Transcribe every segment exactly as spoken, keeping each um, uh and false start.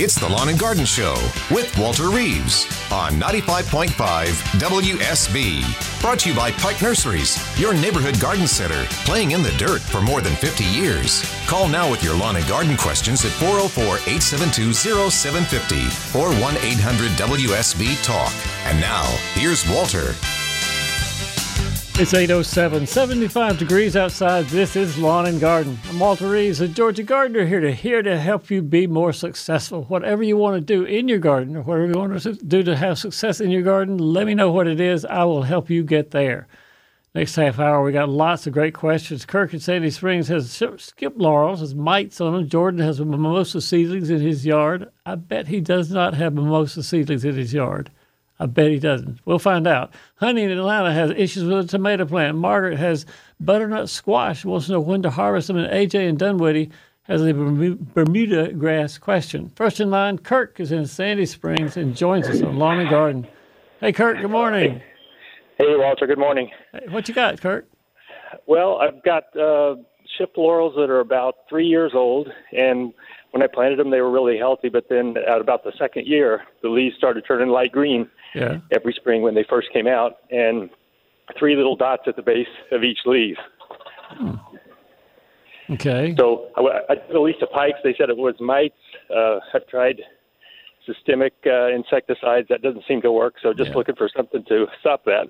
It's the Lawn and Garden Show with Walter Reeves on ninety-five point five W S B. Brought to you by Pike Nurseries, your neighborhood garden center, playing in the dirt for more than fifty years. Call now with your lawn and garden questions at four oh four, eight seven two, oh seven five oh or one eight hundred W S B Talk. And now, here's Walter. It's eight oh seven, seventy-five degrees outside. This is Lawn and Garden. I'm Walter Reeves, a Georgia gardener here to here to help you be more successful. Whatever you want to do in your garden or whatever you want to do to have success in your garden, let me know what it is. I will help you get there. Next half hour, we got lots of great questions. Kirk in Sandy Springs has skip laurels, has mites on them. Jordan has mimosa seedlings in his yard. I bet he does not have mimosa seedlings in his yard. I bet he doesn't. We'll find out. Honey in Atlanta has issues with a tomato plant. Margaret has butternut squash, wants to know when to harvest them. And A J in Dunwoody has a Bermuda grass question. First in line, Kirk is in Sandy Springs and joins us on Lawn and Garden. Hey, Kirk, good morning. Hey, Walter, good morning. Hey, what you got, Kirk? Well, I've got uh, shift laurels that are about three years old, and when I planted them, they were really healthy, but then at about the second year, the leaves started turning light green. Yeah. Every spring when they first came out, and three little dots at the base of each leaf. Hmm. Okay. So I, I did a list of pikes. They said it was mites. Uh, I've tried systemic uh, insecticides. That doesn't seem to work, so just yeah. looking for something to stop that.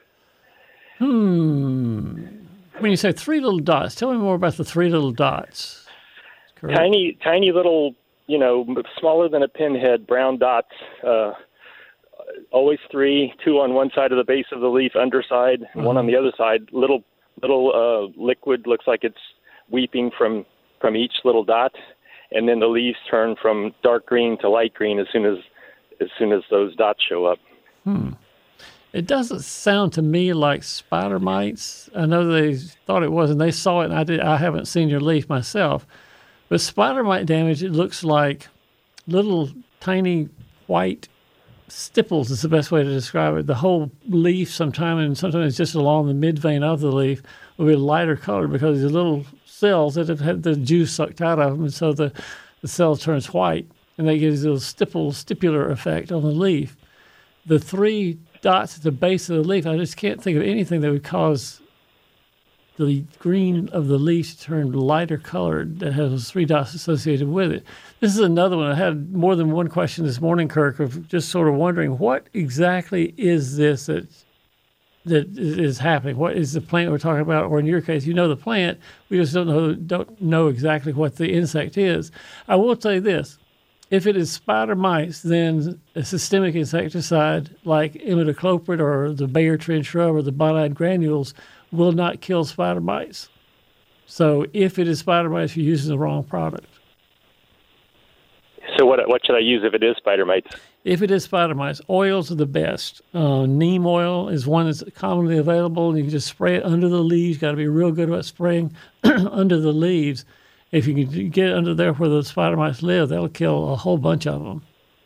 Hmm. When you say three little dots, tell me more about the three little dots. Correct. Tiny, tiny little, you know, smaller than a pinhead, brown dots. Uh, always three, two on one side of the base of the leaf, underside, and uh-huh. one on the other side. Little, little uh, liquid looks like it's weeping from, from each little dot, and then the leaves turn from dark green to light green as soon as as soon as those dots show up. Hmm. It doesn't sound to me like spider mites. I know they thought it was, and they saw it, and I did. I haven't seen your leaf myself. But spider mite damage, it looks like little tiny white stipples is the best way to describe it. The whole leaf sometimes, and sometimes it's just along the mid vein of the leaf, will be lighter colored because the little cells that have had the juice sucked out of them, and so the, the cell turns white, and they get this little stipple, stipular effect on the leaf. The three dots at the base of the leaf, I just can't think of anything that would cause the green of the leaf turned lighter colored that has those three dots associated with it. This is another one. I had more than one question this morning, Kirk, of just sort of wondering what exactly is this that that is happening? What is the plant we're talking about? Or in your case, you know the plant, we just don't know don't know exactly what the insect is. I will say this. If it is spider mites, then a systemic insecticide like imidacloprid or the Bayer trend shrub or the bonide granules will not kill spider mites. So if it is spider mites, you're using the wrong product. So what what should I use if it is spider mites? If it is spider mites, oils are the best. Uh, neem oil is one that's commonly available, and you can just spray it under the leaves. Got to be real good about spraying under the leaves. If you can get under there where the spider mites live, that'll kill a whole bunch of them.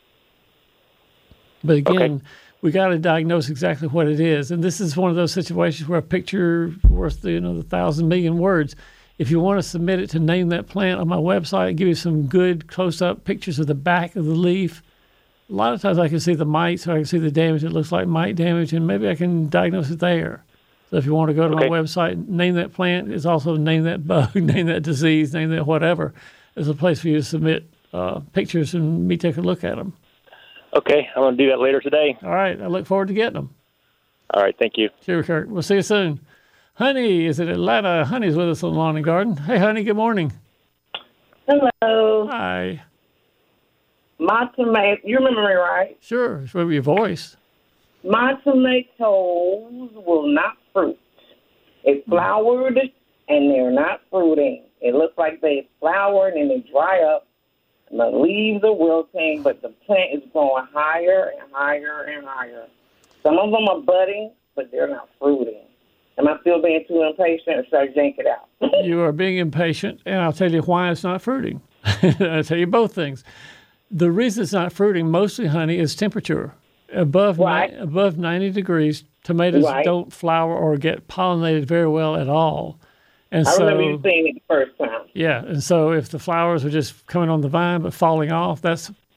But again, okay. we got to diagnose exactly what it is. And this is one of those situations where a picture worth, you know, the thousand million words. If you want to submit it to Name That Plant on my website, I'll give you some good close-up pictures of the back of the leaf. A lot of times I can see the mites, or I can see the damage. It looks like mite damage, and maybe I can diagnose it there. So if you want to go to okay. my website, Name That Plant. It's also Name That Bug, Name That Disease, Name That whatever. There's a place for you to submit uh, pictures and me take a look at them. Okay, I'm going to do that later today. All right, I look forward to getting them. All right, thank you. Sure, Kurt. We'll see you soon. Honey is in Atlanta. Honey's with us on Lawn and Garden. Hey, Honey, good morning. Hello. Hi. My tomato, you remember me, right? Sure, it's from your voice. My tomatoes will not fruit. They flowered, and they're not fruiting. It looks like they flowered and they dry up, and the leaves are wilting, but the plant is going higher and higher and higher. Some of them are budding, but they're not fruiting. Am I still being too impatient, or should I yank it out? You are being impatient, and I'll tell you why it's not fruiting. I'll tell you both things. The reason it's not fruiting, mostly, Honey, is temperature. Above right. ni- above ninety degrees, tomatoes right. don't flower or get pollinated very well at all. And I so, remember you saying it the first time. Yeah, and so if the flowers are just coming on the vine but falling off, that's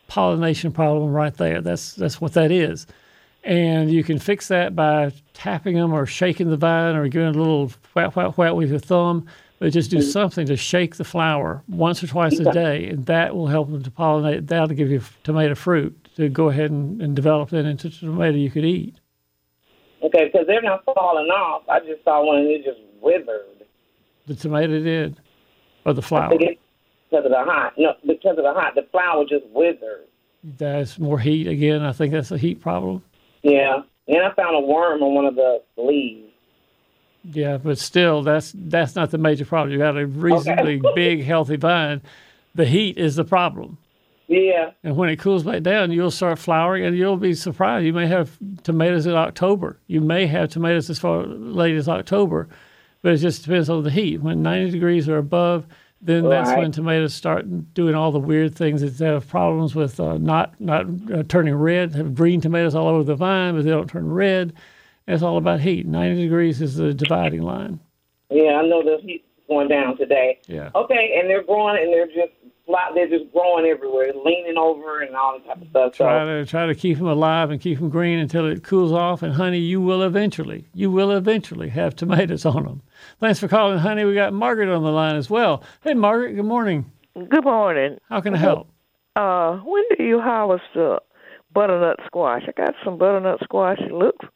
pollination problem right there. That's that's what that is. And you can fix that by tapping them or shaking the vine or giving a little whack, whack, whack with your thumb. But just do something to shake the flower once or twice a day, and that will help them to pollinate. That'll give you tomato fruit to go ahead and, and develop that into tomato you could eat. Okay, because they're not falling off. I just saw one and it just withered. The tomato did? Or the flower? I think it's because of the hot. No, because of the hot. The flower just withered. That's more heat again. I think that's a heat problem. Yeah. And I found a worm on one of the leaves. Yeah, but still, that's that's not the major problem. You got a reasonably okay. big, healthy vine. The heat is the problem. Yeah. And when it cools back down, you'll start flowering, and you'll be surprised. You may have tomatoes in October. You may have tomatoes as far late as October, but it just depends on the heat. When ninety degrees or above, then right. that's when tomatoes start doing all the weird things that they have problems with uh, not not uh, turning red. Have green tomatoes all over the vine, but they don't turn red. It's all about heat. ninety degrees is the dividing line. Yeah, I know the heat's going down today. Yeah. Okay, and they're growing, and they're just they're just growing everywhere, leaning over and all that type of stuff. Try so. to try to keep them alive and keep them green until it cools off. And honey, you will eventually, you will eventually have tomatoes on them. Thanks for calling, honey. We got Margaret on the line as well. Hey, Margaret. Good morning. Good morning. How can I help? Uh, when do you harvest the butternut squash? I got some butternut squash. It looks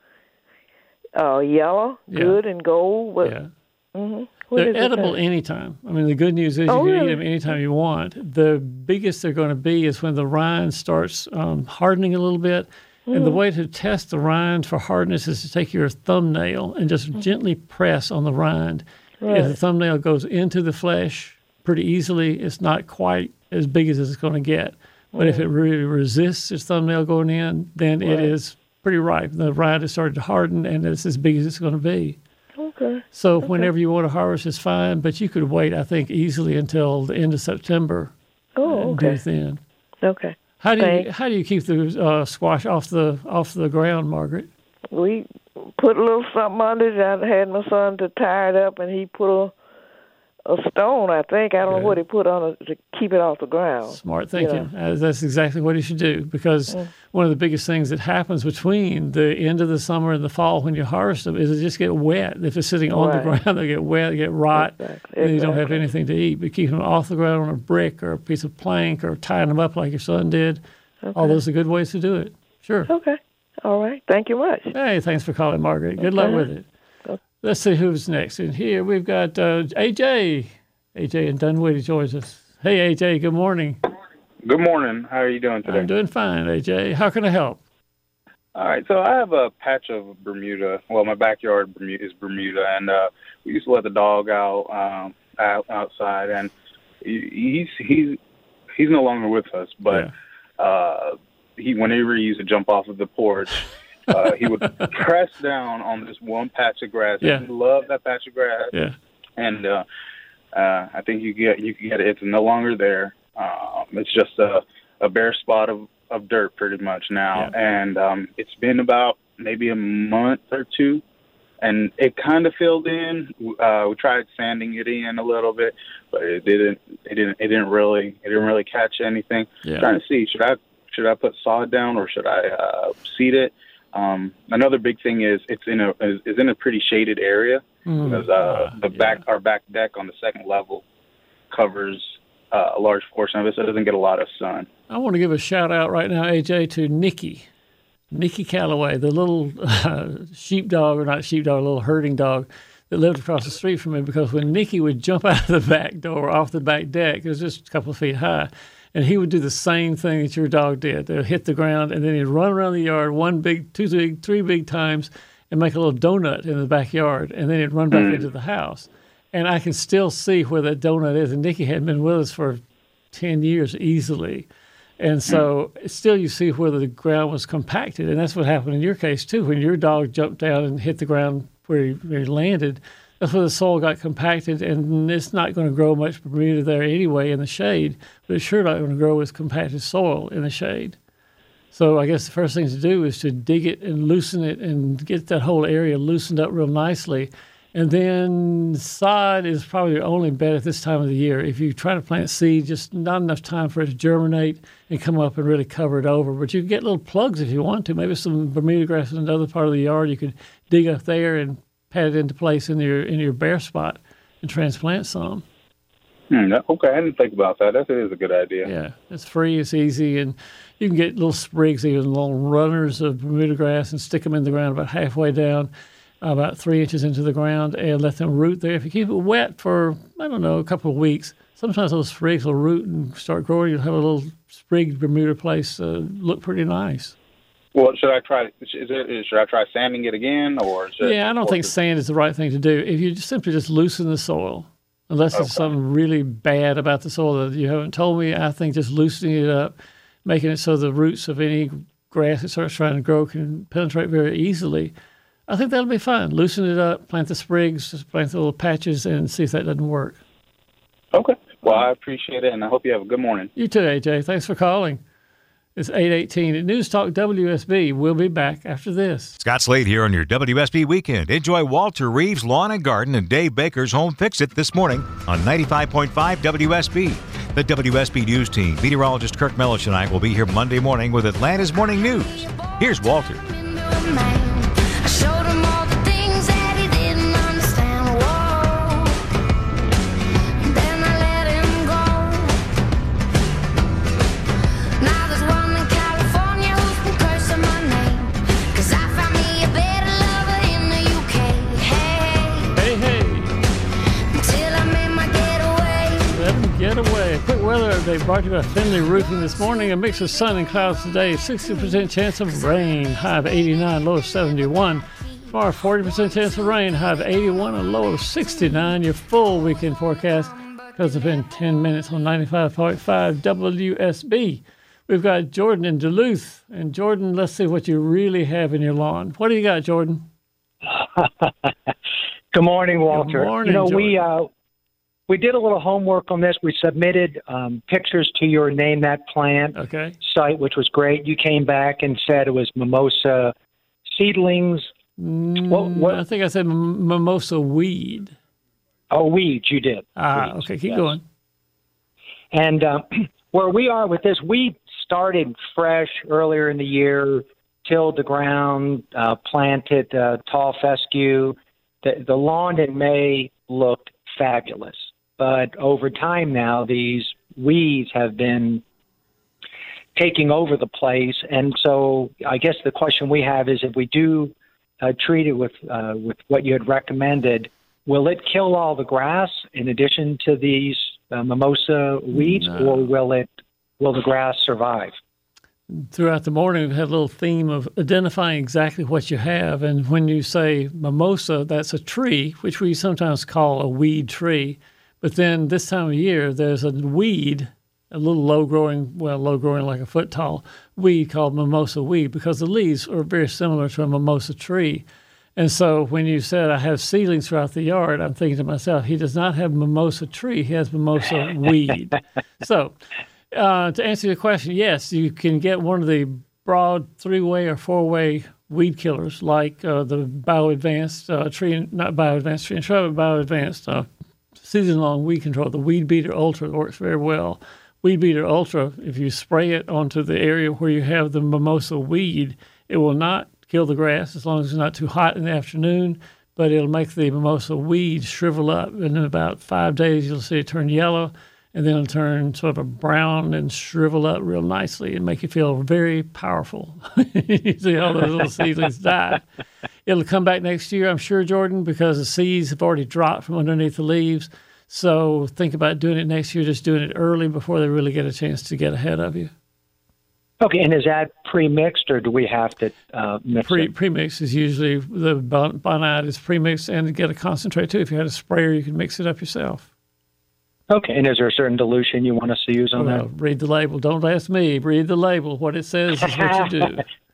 uh, yellow, yeah. good and gold. But, yeah. Mm-hmm. They're edible anytime. I mean, the good news is oh, you can really? eat them anytime you want. The biggest they're going to be is when the rind starts um, hardening a little bit. Mm-hmm. And the way to test the rind for hardness is to take your thumbnail and just mm-hmm. gently press on the rind. Right. If the thumbnail goes into the flesh pretty easily, it's not quite as big as it's going to get. But mm-hmm. if it really resists its thumbnail going in, then right. it is pretty ripe. The rind has started to harden, and it's as big as it's going to be. Okay. So okay. whenever you want to harvest is fine, but you could wait, I think, easily until the end of September. Oh, okay. Do it then. Okay. How do Thanks. you how do you keep the uh, squash off the off the ground, Margaret? We put a little something under it. I had my son to tie it up, and he put a a stone, I think. I don't Good. know what he put on it to keep it off the ground. Smart thinking. You know? Uh, that's exactly what you should do, because mm. one of the biggest things that happens between the end of the summer and the fall when you harvest them is they just get wet. If it's sitting on right. the ground, they get wet, they get rot, exactly. and you exactly. don't have anything to eat. But keeping them off the ground on a brick or a piece of plank or tying them up like your son did, okay. all those are good ways to do it. Sure. Okay. All right. Thank you much. Hey, thanks for calling, Margaret. Good okay. luck with it. Okay. Let's see who's next. And here we've got uh, A J. A J in Dunwoody joins us. Hey, A J, good morning. Good morning. How are you doing today? I'm doing fine, A J. How can I help? All right, so I have a patch of Bermuda. Well, my backyard is Bermuda, and uh, we used to let the dog out, um, out outside, and he's he's he's no longer with us. But yeah. uh, he, whenever he used to jump off of the porch, uh, he would press down on this one patch of grass. Yeah. He loved that patch of grass. Yeah, and uh, uh, I think you get you can get it. It's no longer there. Um, it's just a, a bare spot of. of dirt pretty much now. Yeah. And um, it's been about maybe a month or two, and it kind of filled in. Uh, we tried sanding it in a little bit, but it didn't, it didn't, it didn't really, it didn't really catch anything. Yeah. Trying to see, should I, should I put sod down or should I uh, seed it? Um, another big thing is it's in a, is in a pretty shaded area mm. because uh, the yeah. back, our back deck on the second level covers uh, a large portion of it, so it doesn't get a lot of sun. I want to give a shout out right now, A J, to Nikki, Nikki Calloway, the little uh, sheepdog, or not sheepdog, a little herding dog that lived across the street from me, because when Nikki would jump out of the back door, off the back deck, it was just a couple of feet high, and he would do the same thing that your dog did. They'd hit the ground, and then he'd run around the yard one big, two big, three big times and make a little donut in the backyard, and then he'd run back mm. into the house. And I can still see where that donut is, and Nikki had been with us for ten years easily. And so still you see where the ground was compacted, and that's what happened in your case too. When your dog jumped down and hit the ground where he, where he landed, that's where the soil got compacted, and it's not going to grow much Bermuda there anyway in the shade, but it's sure not going to grow with compacted soil in the shade. So I guess the first thing to do is to dig it and loosen it and get that whole area loosened up real nicely. And then sod is probably your only bet at this time of the year. If you try to plant seed, just not enough time for it to germinate and come up and really cover it over. But you can get little plugs if you want to. Maybe some Bermuda grass in another part of the yard. You could dig up there and pat it into place in your in your bare spot and transplant some. Hmm, okay, I didn't think about that. That is a good idea. Yeah, it's free, it's easy, and you can get little sprigs, even little runners of Bermuda grass, and stick them in the ground about halfway down, about three inches into the ground, and let them root there. If you keep it wet for, I don't know, a couple of weeks, sometimes those sprigs will root and start growing. You'll have a little sprigged Bermuda place uh, look pretty nice. Well, should I try? Is it? Should I try sanding it again, or? Should, yeah, I don't think sand is the right thing to do. If you just simply just loosen the soil. Unless okay. It's something really bad about the soil that you haven't told me, I think just loosening it up, making it so the roots of any grass that starts trying to grow can penetrate very easily, I think that'll be fine. Loosen it up, plant the sprigs, just plant the little patches, and see if that doesn't work. Okay. Well, I appreciate it, and I hope you have a good morning. You too, A J. Thanks for calling. It's eight eighteen at News Talk W S B. We'll be back after this. Scott Slade here on your W S B Weekend. Enjoy Walter Reeves Lawn and Garden and Dave Baker's Home Fix-It this morning on ninety-five point five W S B. The W S B News team, meteorologist Kirk Mellish and I will be here Monday morning with Atlanta's Morning News. Here's Walter. Quick weather update brought to you by Finley Roofing this morning. A mix of sun and clouds today. sixty percent chance of rain, high of eighty-nine, low of seventy-one. Tomorrow, forty percent chance of rain, high of eighty-one, a low of sixty-nine. Your full weekend forecast comes up in ten minutes on ninety-five point five W S B. We've got Jordan in Duluth. And Jordan, let's see what you really have in your lawn. What do you got, Jordan? Good morning, Walter. Good morning, you know, Jordan. we uh, we did a little homework on this. We submitted um, pictures to your Name That Plant okay. site, which was great. You came back and said it was mimosa seedlings. Mm, what, what? I think I said m- mimosa weed. Oh, weeds, you did. Ah, weeds, okay, keep yes. going. And uh, where we are with this, we started fresh earlier in the year, tilled the ground, uh, planted uh, tall fescue. The, the lawn in May looked fabulous. But over time now, these weeds have been taking over the place. And so I guess the question we have is if we do uh, treat it with, uh, with what you had recommended, will it kill all the grass in addition to these uh, mimosa weeds, no. or will it will the grass survive? Throughout the morning, we've had a little theme of identifying exactly what you have. And when you say mimosa, that's a tree, which we sometimes call a weed tree. But then this time of year, there's a weed, a little low-growing, well, low-growing like a foot tall weed called mimosa weed because the leaves are very similar to a mimosa tree. And so when you said I have seedlings throughout the yard, I'm thinking to myself, he does not have mimosa tree, he has mimosa weed. So uh, to answer your question, yes, you can get one of the broad three-way or four-way weed killers like uh, the Bio-Advanced uh, tree, not Bio-Advanced tree and shrub, but Bio-Advanced uh, season-long weed control. The Weed Beater Ultra works very well. Weed Beater Ultra, if you spray it onto the area where you have the mimosa weed, it will not kill the grass as long as it's not too hot in the afternoon, but it'll make the mimosa weed shrivel up. And in about five days, you'll see it turn yellow, and then it'll turn sort of a brown and shrivel up real nicely and make you feel very powerful. You see all those little seedlings die. It'll come back next year, I'm sure, Jordan, because the seeds have already dropped from underneath the leaves. So think about doing it next year, just doing it early before they really get a chance to get ahead of you. Okay, and is that pre-mixed, or do we have to uh, mix Pre, it? Pre-mix is usually, the bon- bonide is pre-mixed, and to get a concentrate, too. If you had a sprayer, you can mix it up yourself. Okay, and is there a certain dilution you want us to use on well, that? Read the label. Don't ask me. Read the label. What it says is what you do.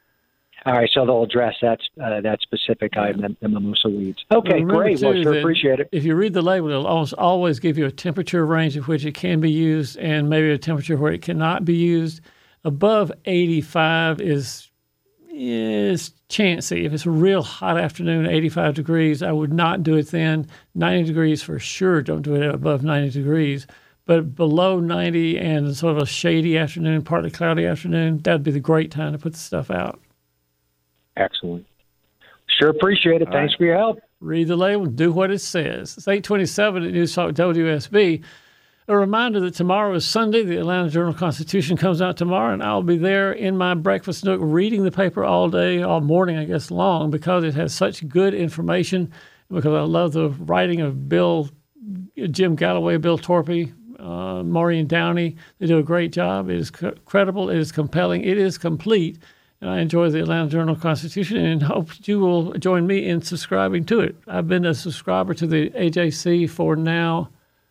All right, so they'll address that uh, that specific item, the, the mimosa weeds. Okay, well, great. Too, well, sure appreciate it. If you read the label, it'll almost always give you a temperature range at which it can be used and maybe a temperature where it cannot be used. Above eighty-five is, is chancy. If it's a real hot afternoon, eighty-five degrees, I would not do it then. ninety degrees for sure, don't do it above ninety degrees. But below ninety and sort of a shady afternoon, partly cloudy afternoon, that'd be the great time to put the stuff out. Excellent. Sure appreciate it. All Thanks right. for your help. Read the label, do what it says. It's eight twenty-seven at News Talk W S B. A reminder that tomorrow is Sunday. The Atlanta Journal-Constitution comes out tomorrow, and I'll be there in my breakfast nook reading the paper all day, all morning, I guess, long, because it has such good information, because I love the writing of Bill, Jim Galloway, Bill Torpy, uh, Maureen Downey. They do a great job. It is c- credible. It is compelling. It is complete. And I enjoy the Atlanta Journal-Constitution and hope you will join me in subscribing to it. I've been a subscriber to the A J C for now.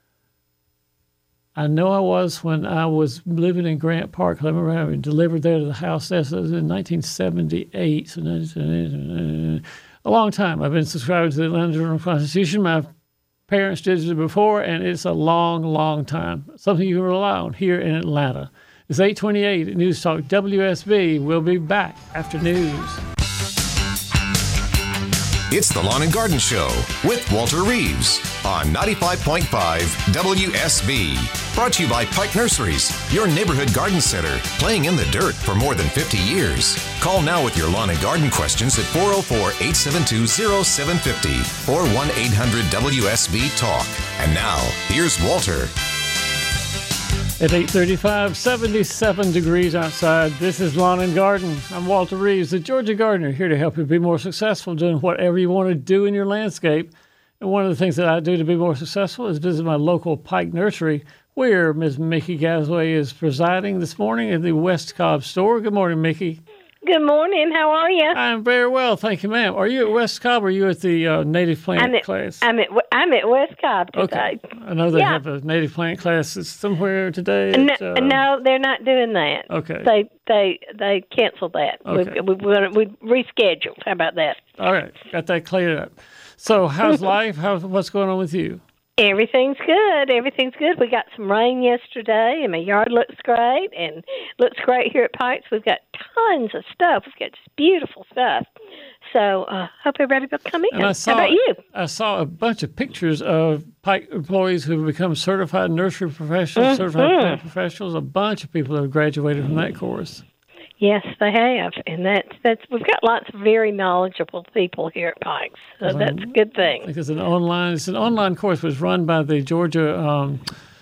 I know I was when I was living in Grant Park. I remember having delivered there to the house. That was in nineteen seventy-eight. So a long time. I've been subscribing to the Atlanta Journal-Constitution. My parents did it before, and it's a long, long time. Something you can rely on here in Atlanta. It's eight twenty-eight at News Talk W S B. We'll be back after news. It's the Lawn and Garden Show with Walter Reeves on ninety-five point five W S B. Brought to you by Pike Nurseries, your neighborhood garden center, playing in the dirt for more than fifty years. Call now with your lawn and garden questions at four oh four, eight seven two, oh seven five oh or one eight hundred W S B talk. And now, here's Walter. At eight thirty-five, seventy-seven degrees outside. This is Lawn and Garden. I'm Walter Reeves, the Georgia Gardener, here to help you be more successful doing whatever you want to do in your landscape. And one of the things that I do to be more successful is visit my local Pike Nursery, where Miz Mickey Gasway is presiding this morning at the West Cobb store. Good morning, Mickey. Good morning. How are you? I'm very well, thank you, ma'am. Are you at West Cobb or are you at the uh, native plant I'm at, class? I'm at I'm at West Cobb today. Okay. I know they yeah. have a native plant class somewhere today. No, at, uh, no, they're not doing that. Okay. They they they canceled that. Okay. We we we rescheduled. How about that? All right, got that cleared up. So, how's life? How's what's going on with you? Everything's good. Everything's good. We got some rain yesterday, and my yard looks great, and looks great here at Pikes. We've got tons of stuff. We've got just beautiful stuff. So, uh, hope everybody will come in. And I saw, How about you? I saw a bunch of pictures of Pike employees who have become certified nursery professionals, Mm-hmm. certified plant professionals. A bunch of people have graduated from that course. Yes, they have, and that's that's we've got lots of very knowledgeable people here at Pikes, so that's a good I thing. think it's an online. It's an online course. It was run by the Georgia um,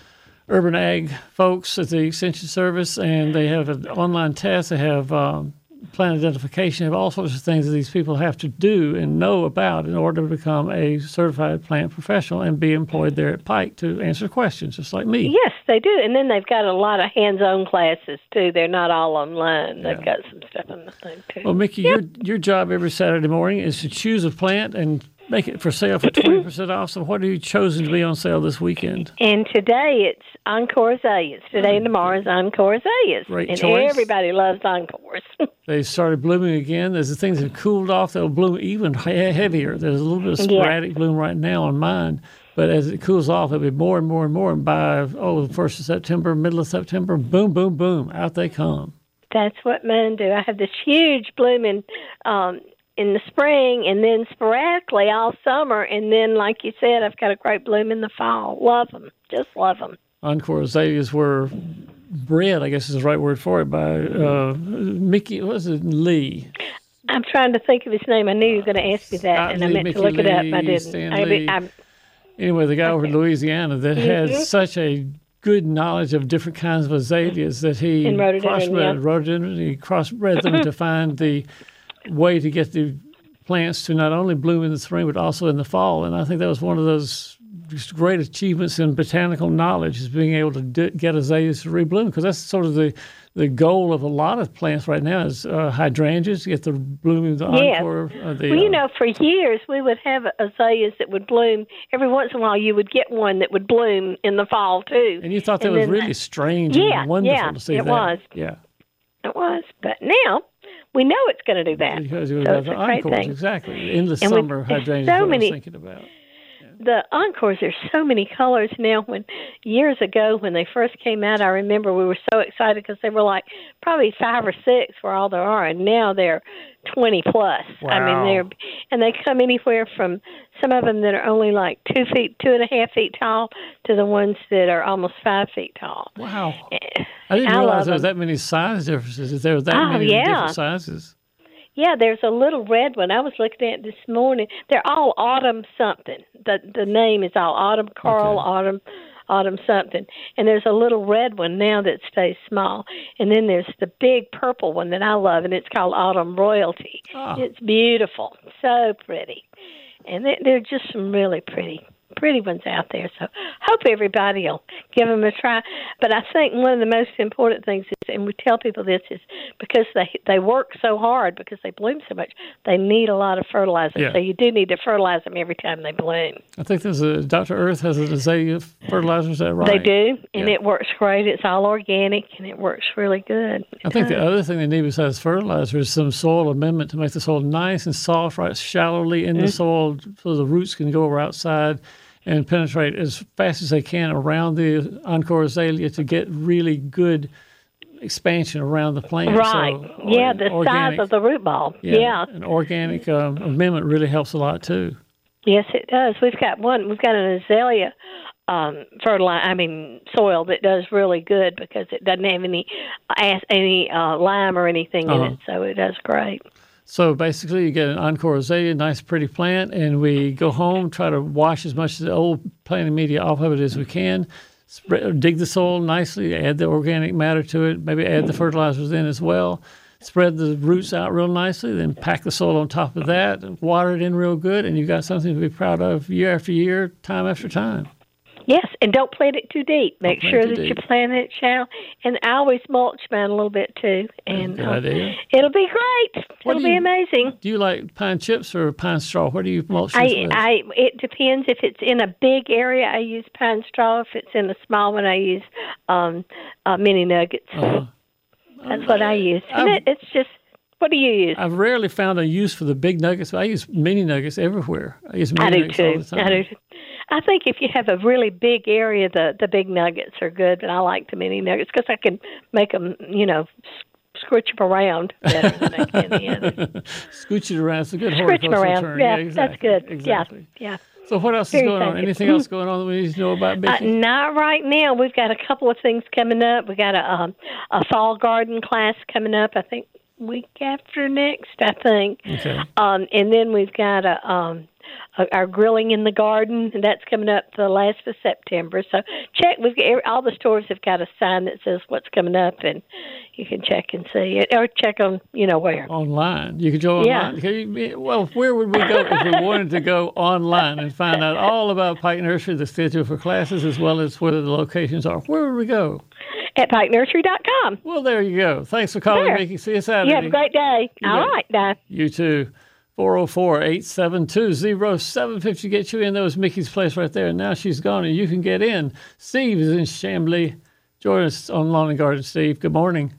Urban Ag folks at the Extension Service, and they have an online test. They have um, plant identification. They have all sorts of things that these people have to do and know about in order to become a certified plant professional and be employed there at Pike to answer questions, just like me. Yes, they do, and then they've got a lot of hands-on classes too. They're not all online. They've Yeah. got some stuff on the thing too. Well, Mickey, your your job every Saturday morning is to choose a plant and make it for sale for twenty percent off. So what have you chosen to be on sale this weekend? And today it's Encore Azaleas. Today and tomorrow is Encore Azaleas. Great and choice. everybody loves Encores. They started blooming again. As the things have cooled off, they'll bloom even he- heavier. There's a little bit of Yeah. sporadic bloom right now on mine, but as it cools off, it'll be more and more and more. And by, oh, the first of September, middle of September, boom, boom, boom, out they come. That's what mine do. I have this huge blooming um, in the spring, and then sporadically all summer, and then, like you said, I've got a great bloom in the fall. Love them. Just love them. Encore azaleas were bred, I guess is the right word for it, by uh, Mickey, what was it, Lee? I'm trying to think of his name. I knew you were going to ask me that, Scott and I Lee, meant Mickey to look it up. I Lee, didn't. Stan I, Lee. I, Anyway, the guy over in Louisiana that Mhm. has such a good knowledge of different kinds of azaleas that he In rhododendron, crossbred yeah. rhododendron. He crossbred them to find the way to get the plants to not only bloom in the spring but also in the fall. And I think that was one of those just great achievements in botanical knowledge, is being able to d- get azaleas to rebloom, because that's sort of the the goal of a lot of plants right now is uh, hydrangeas to get the blooming, the Yeah. encore. Uh, the, well, you uh, know, for years we would have azaleas that would bloom. Every once in a while, you would get one that would bloom in the fall too. and you thought that and was then- really strange Yeah, and wonderful yeah, to see it that. was. Yeah. It was, but now we know it's going to do that. Because you So have it's the a great encores, thing. exactly. In the And we- summer, there's hydrangeas, so what I was many- thinking about. the Encores, there's so many colors now. When years ago, when they first came out, I remember we were so excited because they were like probably five or six for all there are, and now they're twenty plus. Wow. I mean, they're and they come anywhere from some of them that are only like two feet, two and a half feet tall, to the ones that are almost five feet tall. Wow! I didn't I realize there love was that many size differences. There were that Oh, many yeah. different sizes. Yeah, there's a little red one. I was looking at it this morning. They're all autumn something. The the name is all autumn coral, Okay. autumn autumn something. And there's a little red one now that stays small. And then there's the big purple one that I love, and it's called Autumn Royalty. Oh. It's beautiful, so pretty. And they- they're just some really pretty pretty ones out there. So hope everybody will give them a try. But I think one of the most important things is, and we tell people this, is because they they work so hard, because they bloom so much, they need a lot of fertilizer. Yeah. So you do need to fertilize them every time they bloom. I think there's a Doctor Earth has an azalea fertilizer. Is that right? They do, and Yeah. it works great. It's all organic, and it works really good. I think It the does. other thing they need besides fertilizer is some soil amendment to make the soil nice and soft, right shallowly in the soil, so the roots can go over outside and penetrate as fast as they can around the Encore azalea to get really good expansion around the plant. Right. So, yeah, or- the organic- size of the root ball. Yeah. An organic um, amendment really helps a lot too. Yes, it does. We've got one. We've got an azalea um, fertilizer. I mean, soil that does really good because it doesn't have any uh, any uh, lime or anything Uh-huh. in it, so it does great. So basically, you get an Encore azalea, nice, pretty plant, and we go home, try to wash as much of the old planting media off of it as we can. Spread, dig the soil nicely, add the organic matter to it, maybe add the fertilizers in as well. Spread the roots out real nicely, then pack the soil on top of that, and water it in real good, and you've got something to be proud of year after year, time after time. Yes, and don't plant it too deep. Make plant sure it that too you deep. plant it shallow. And I always mulch mine a little bit too. And Good uh, idea. it'll be great. What it'll do be you- amazing. Do you like pine chips or pine straw? Where do you mulch yours I, with? I, it depends. If it's in a big area, I use pine straw. If it's in a small one, I use um, uh, mini nuggets. Uh-huh. That's what I use. And I've- it, it's just, what do you use? I've rarely found a use for the big nuggets, but I use mini nuggets everywhere. I use mini I do nuggets all too. the time. I do. I think if you have a really big area, the the big nuggets are good, but I like the mini nuggets because I can make them, you know, s- scritch them around better than I can the others. Scooch it around. It's a good Scritch them horticultural around. term. Yeah, exactly. that's good. Exactly. Yeah, yeah. So what else Very is going on? thank you. Anything else going on that we need to know about, Uh, Becky? not right now. We've got a couple of things coming up. We got a um, a fall garden class coming up. I think week after next. I think. Okay. Um, and then we've got a, um, a, our grilling in the garden, and that's coming up the last of September. So check. We've got, every- all the stores have got a sign that says what's coming up, and you can check and see it, or check on you know where. Online. You could go Yeah. online. Can you- well, where would we go if we wanted to go online and find out all about Pike Nursery, the schedule for classes, as well as where the locations are? Where would we go? At pike nursery dot com. Well, there you go. Thanks for calling, There. Mickey. See you Saturday. You have a great day. You All bet. right, bye. You too. four oh four, eight seven two, oh seven five oh. Get you in. That was Mickey's place right there. And now she's gone and you can get in. Steve is in Chambly. Join us on Lawn and Garden, Steve. Good morning.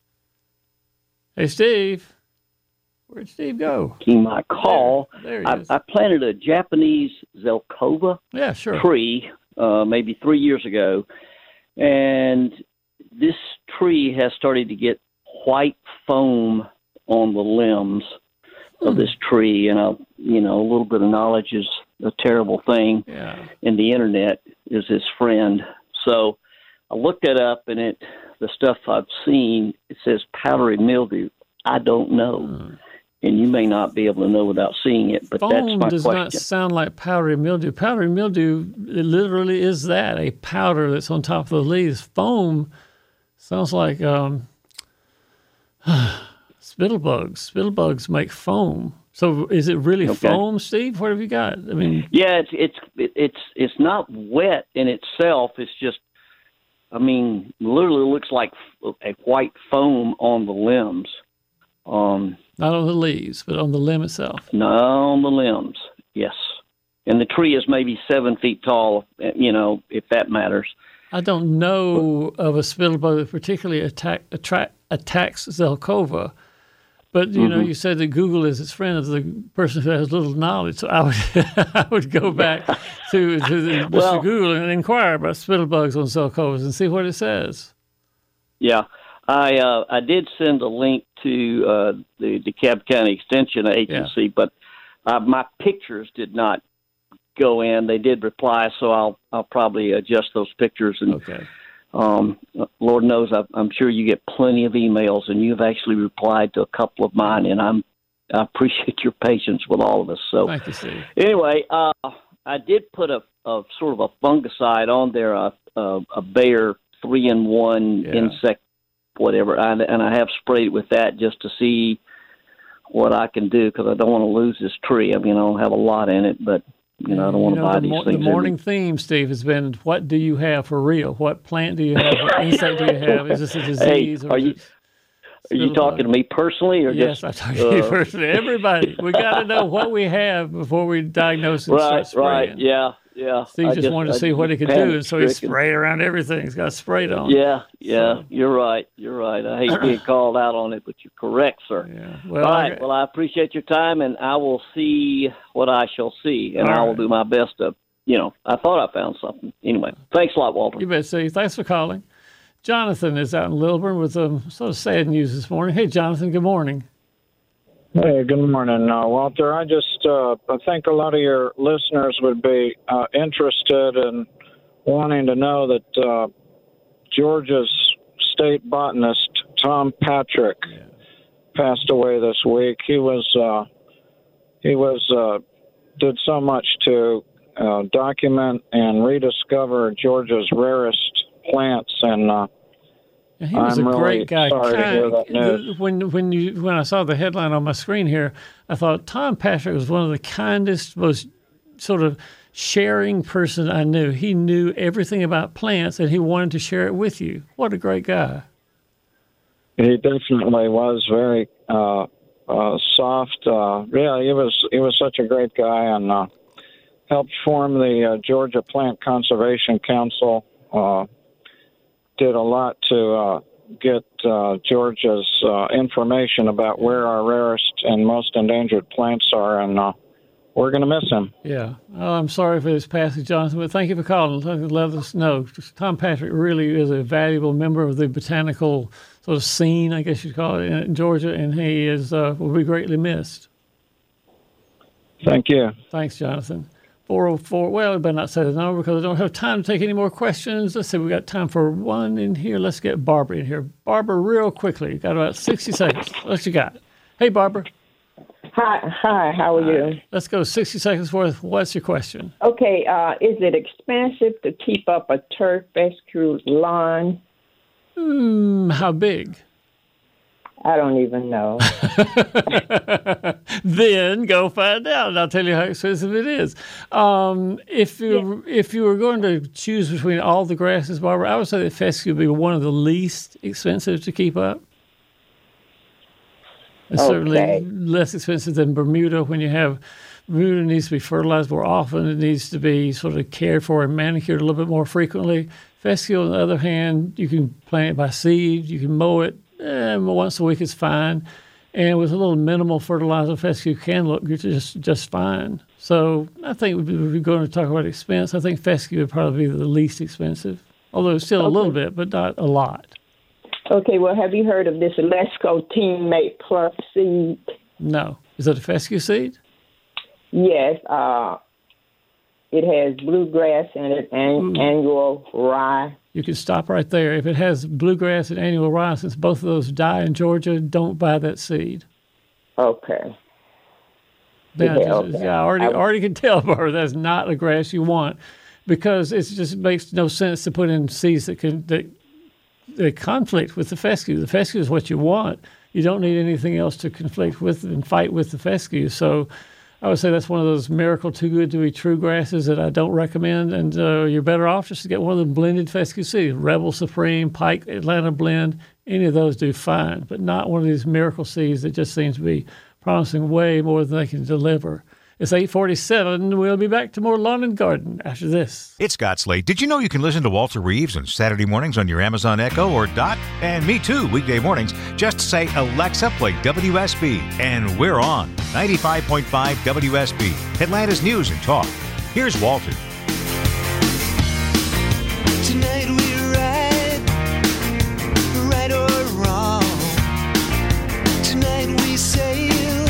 Hey, Steve. Where'd Steve go? Making my call. There, there he I, is. I planted a Japanese Zelkova Yeah, sure. tree uh, maybe three years ago, and this tree has started to get white foam on the limbs Hmm. of this tree, and a you know a little bit of knowledge is a terrible thing, Yeah. and the internet is his friend. So I looked it up, and it the stuff I've seen it says powdery mildew. I don't know. Hmm. And you may not be able to know without seeing it, but that's Foam my does not question. sound like powdery mildew. Powdery mildew it literally is that, a powder that's on top of the leaves. Foam sounds like um, spittlebugs. Spittlebugs make foam. So is it really Okay. foam, Steve? What have you got? I mean, Yeah, it's it's it's it's not wet in itself. It's just, I mean, literally looks like a white foam on the limbs. Um, not on the leaves, but on the limb itself. no, on the limbs, yes. And the tree is maybe seven feet tall. You know, if that matters. I don't know of a spittlebug that particularly attack, attract, attacks Zelkova, But, you Mm-hmm. know, you said that Google is its friend of the person who has little knowledge. So I would I would go back to, to the, Well- Mister Google and inquire about spittlebugs on Zelkovas and see what it says. Yeah, I uh, I did send a link to uh, the DeKalb County Extension Agency, but uh, my pictures did not go in. They did reply, so I'll I'll probably adjust those pictures. And Okay. um, Lord knows, I, I'm sure you get plenty of emails, and you've actually replied to a couple of mine, and I'm I appreciate your patience with all of us. So Thank you, Steve. anyway, uh, I did put a, a sort of a fungicide on there, a, a, a Bayer three in one Yeah. insect, whatever, and, and I have sprayed with that just to see what I can do because I don't want to lose this tree. I mean, I don't have a lot in it, but you know, I don't want You to know, buy the, these mo- things. the morning theme, Steve, has been, what do you have for real? What plant do you have? What insect do you have? Is this a disease? Hey, or are is you it are you talking to me personally, or Yes, just? I'm talking to you uh, personally. Everybody, we got to know what we have before we diagnose and Right, start right, spraying. yeah, yeah. Steve I just, wanted to I see what he could do, panic and so he stricken. sprayed around everything. He's got sprayed on. Yeah, yeah, So- you're right. You're right. I hate being called out on it, but you're correct, sir. Yeah. Well, All I- right. Well, I appreciate your time, and I will see what I shall see, and All I will right. do my best to, you know, I thought I found something. Anyway, thanks a lot, Walter. You bet, Steve. Thanks for calling. Jonathan is out in Lilburn with um, sort of sad news this morning. Hey, Jonathan, good morning. Hey, good morning, uh, Walter. I just uh, I think a lot of your listeners would be uh, interested in wanting to know that uh, Georgia's state botanist Tom Patrick passed away this week. He was uh, he was uh, did so much to uh, document and rediscover Georgia's rarest plants, and uh, And he was I'm a really great guy. sorry to hear that Kind- news. When when you when I saw the headline on my screen here, I thought Tom Patrick was one of the kindest, most sort of sharing person I knew. He knew everything about plants, and he wanted to share it with you. What a great guy! He definitely was very uh, uh, soft. Uh, yeah, he was he was such a great guy, and uh, helped form the uh, Georgia Plant Conservation Council. Uh, did a lot to uh, get uh, Georgia's uh, information about where our rarest and most endangered plants are, and uh, we're going to miss him. Yeah. Oh, I'm sorry for his passing, Jonathan, but thank you for calling. Let us know. Tom Patrick really is a valuable member of the botanical sort of scene, I guess you'd call it, in Georgia, and he is uh, will be greatly missed. Thank you. Thanks, Jonathan. four oh four, well, I better not say the number because I don't have time to take any more questions. Let's see, we got time for one in here. Let's get Barbara in here. Barbara, real quickly. Got about sixty seconds. What you got? Hey, Barbara. Hi, hi. How are you? Let's go sixty seconds worth. What's your question? Okay. Uh, is it expensive to keep up a turf fescue lawn? Hmm, how big? I don't even know. Then go find out, and I'll tell you how expensive it is. Um, if you if you were going to choose between all the grasses, Barbara, I would say that fescue would be one of the least expensive to keep up. It's Okay. certainly less expensive than Bermuda. When you have Bermuda needs to be fertilized more often. It needs to be sort of cared for and manicured a little bit more frequently. Fescue, on the other hand, you can plant it by seed. You can mow it eh, once a week is fine. And with a little minimal fertilizer, fescue can look just just fine. So I think if we're going to talk about expense, I think fescue would probably be the least expensive, although it's still a little bit, but not a lot. Okay. Well, have you heard of this Lesco Teammate Plus seed? No. Is that a fescue seed? Yes. Uh, it has bluegrass in it and annual rye. You can stop right there. If it has bluegrass and annual rye, since both of those die in Georgia, don't buy that seed. Okay. Yeah, Yeah, just- okay. yeah, I already I- already can tell, Barbara, that's not the grass you want, because it just makes no sense to put in seeds that can that, that conflict with the fescue. The fescue is what you want. You don't need anything else to conflict with and fight with the fescue. So I would say that's one of those miracle too good to be true grasses that I don't recommend. And uh, you're better off just to get one of the blended fescue seeds, Rebel Supreme, Pike Atlanta Blend. Any of those do fine, but not one of these miracle seeds that just seems to be promising way more than they can deliver. It's eight forty-seven. We'll be back to more Lawn and Garden after this. It's Scott Slade. Did you know you can listen to Walter Reeves on Saturday mornings on your Amazon Echo or Dot? And me too, weekday mornings. Just say, Alexa, play W S B. And we're on ninety-five point five W S B, Atlanta's News and Talk. Here's Walter. Tonight we ride, right or wrong. Tonight we sail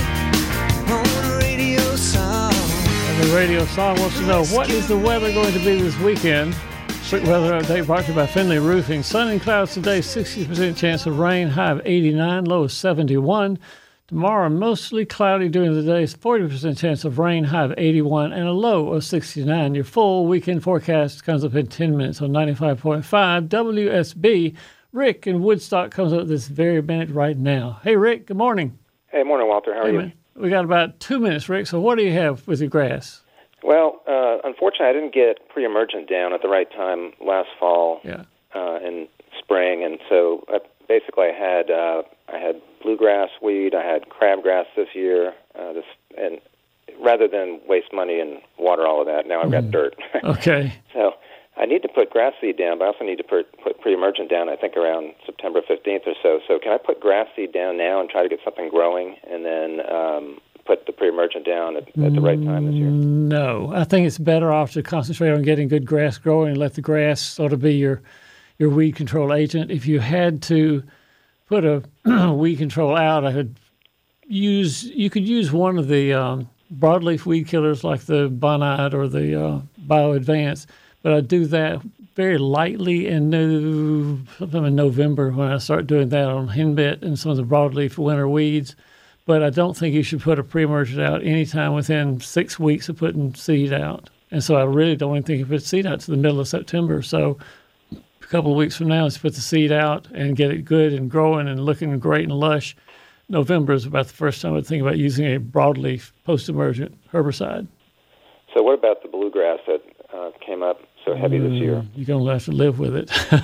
on radio song. And the radio song wants to know, what is the weather going to be this weekend? Quick weather update brought to you by Finley Roofing. Sun and clouds today, sixty percent chance of rain, high of eighty-nine, low of seventy-one. Tomorrow, mostly cloudy during the day, forty percent chance of rain, high of eighty-one, and a low of sixty-nine. Your full weekend forecast comes up in ten minutes on ninety-five point five W S B. Rick in Woodstock comes up this very minute right now. Hey, Rick, good morning. Hey, morning, Walter. How are hey, you? Man. We got about two minutes, Rick, so what do you have with your grass? Well, uh, unfortunately, I didn't get pre-emergent down at the right time last fall yeah. uh, and spring, and so uh, basically I had uh, I had bluegrass weed, I had crabgrass this year, uh, this, and rather than waste money and water all of that, now I've got mm. dirt. Okay. So I need to put grass seed down, but I also need to put, put pre-emergent down, I think, around September fifteenth or so. So can I put grass seed down now and try to get something growing, and then um, put the pre-emergent down at, at the right time this year? No. I think it's better off to concentrate on getting good grass growing and let the grass sort of be your, your weed control agent. If you had to put a weed control out, I could use, you could use one of the um, broadleaf weed killers like the Bonide or the uh, BioAdvance, but I do that very lightly in no, sometime in November when I start doing that on henbit and some of the broadleaf winter weeds. But I don't think you should put a pre-emergent out anytime within six weeks of putting seed out. And so I really don't even think you put seed out to the middle of September. So a couple of weeks from now, let's put the seed out and get it good and growing and looking great and lush. November is about the first time I'd think about using a broadleaf post-emergent herbicide. So what about the bluegrass that uh, came up so heavy this year? Mm, you're going to have to live with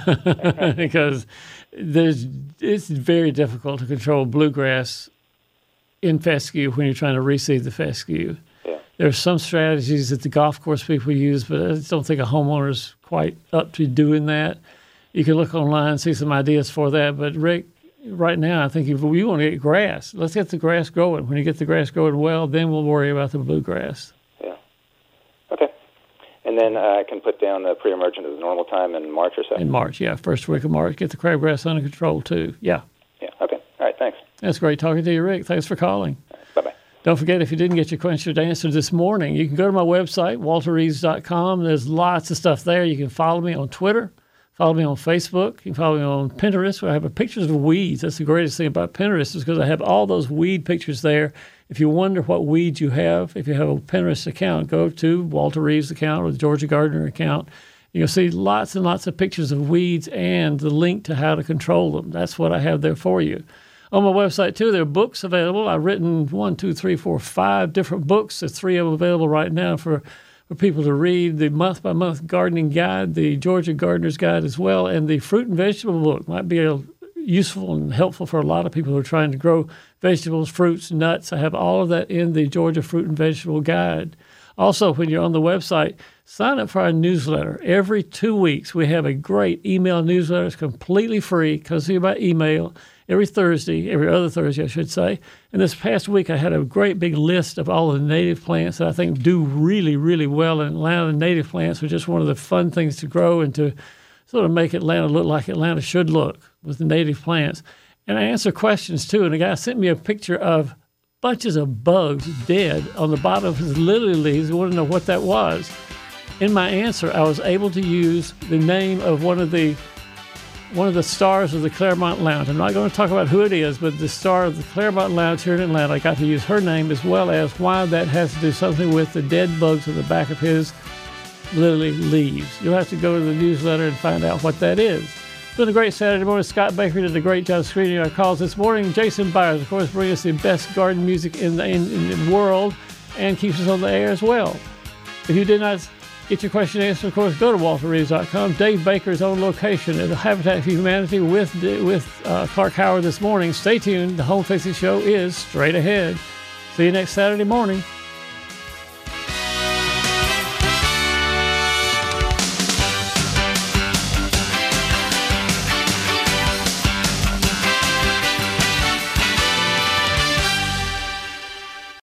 it because there's it's very difficult to control bluegrass in fescue when you're trying to reseed the fescue. Yeah. There are some strategies that the golf course people use, but I just don't think a homeowner's quite up to doing that. You can look online and see some ideas for that. But, Rick, right now I think if we want to get grass, let's get the grass growing. When you get the grass growing well, then we'll worry about the bluegrass. Yeah. Okay. And then uh, I can put down the pre-emergent at the normal time in March or so? In March, yeah. First week of March. Get the crabgrass under control, too. Yeah. Yeah. Okay. All right. Thanks. That's great talking to you, Rick. Thanks for calling. Bye-bye. Don't forget, if you didn't get your question answered this morning, you can go to my website, walter reeves dot com. There's lots of stuff there. You can follow me on Twitter, follow me on Facebook. You can follow me on Pinterest, where I have pictures of weeds. That's the greatest thing about Pinterest is because I have all those weed pictures there. If you wonder what weeds you have, if you have a Pinterest account, go to Walter Reeves account or the Georgia Gardener account. You'll see lots and lots of pictures of weeds and the link to how to control them. That's what I have there for you. On my website, too, there are books available. I've written one, two, three, four, five different books. There's three of them available right now for, for people to read. The month-by-month gardening guide, the Georgia Gardener's Guide as well, and the fruit and vegetable book might be a, useful and helpful for a lot of people who are trying to grow vegetables, fruits, nuts. I have all of that in the Georgia Fruit and Vegetable Guide. Also, when you're on the website, sign up for our newsletter. Every two weeks, we have a great email newsletter. It's completely free, comes to you by email. Every Thursday, every other Thursday, I should say. And this past week, I had a great big list of all the native plants that I think do really, really well in Atlanta. The native plants are just one of the fun things to grow and to sort of make Atlanta look like Atlanta should look with the native plants. And I answer questions, too. And a guy sent me a picture of bunches of bugs dead on the bottom of his lily leaves. I want to know what that was. In my answer, I was able to use the name of one of the one of the stars of the Claremont Lounge. I'm not going to talk about who it is, but the star of the Claremont Lounge here in Atlanta, I got to use her name as well as why that has to do something with the dead bugs on the back of his lily leaves. You'll have to go to the newsletter and find out what that is. It's been a great Saturday morning. Scott Baker did a great job screening our calls this morning. Jason Byers, of course, brings us the best garden music in the, in, in the world and keeps us on the air as well. If you did not get your question answered, of course, go to walter reeves dot com. Dave Baker's on location at Habitat for Humanity with, with uh, Clark Howard this morning. Stay tuned. The Home Fixing Show is straight ahead. See you next Saturday morning.